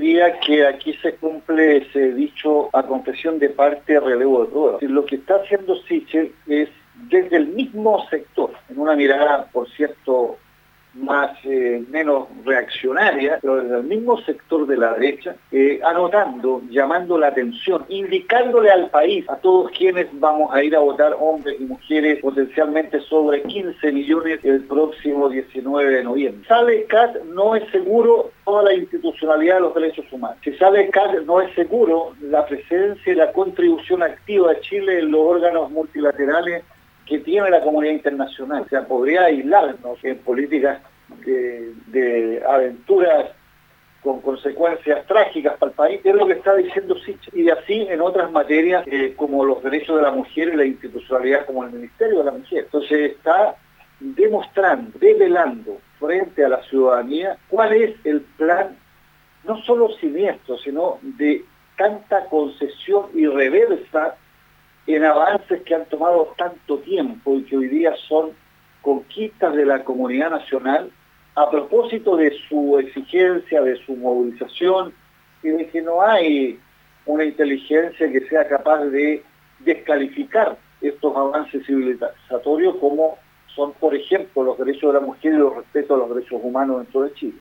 diría que aquí se cumple ese dicho a confesión de parte, relevo de prueba. Lo que está haciendo Sichel es desde el mismo sector, en una mirada, por cierto, menos reaccionaria, pero desde el mismo sector de la derecha, anotando, llamando la atención, indicándole al país, a todos quienes vamos a ir a votar, hombres y mujeres, potencialmente sobre 15 millones el próximo 19 de noviembre. Sale CAT, no es seguro toda la institucionalidad de los derechos humanos. Si sale CAT, no es seguro la presencia y la contribución activa de Chile en los órganos multilaterales que tiene la comunidad internacional. O sea, podría aislarnos en políticas de aventuras con consecuencias trágicas para el país, es lo que está diciendo Sichel. Y así en otras materias como los derechos de la mujer y la institucionalidad como el Ministerio de la Mujer. Entonces está demostrando, develando frente a la ciudadanía cuál es el plan, no solo siniestro, sino de tanta concesión y reversa en avances que han tomado tanto tiempo y que hoy día son conquistas de la comunidad nacional a propósito de su exigencia, de su movilización y de que no hay una inteligencia que sea capaz de descalificar estos avances civilizatorios como son, por ejemplo, los derechos de la mujer y los respetos a los derechos humanos dentro de Chile.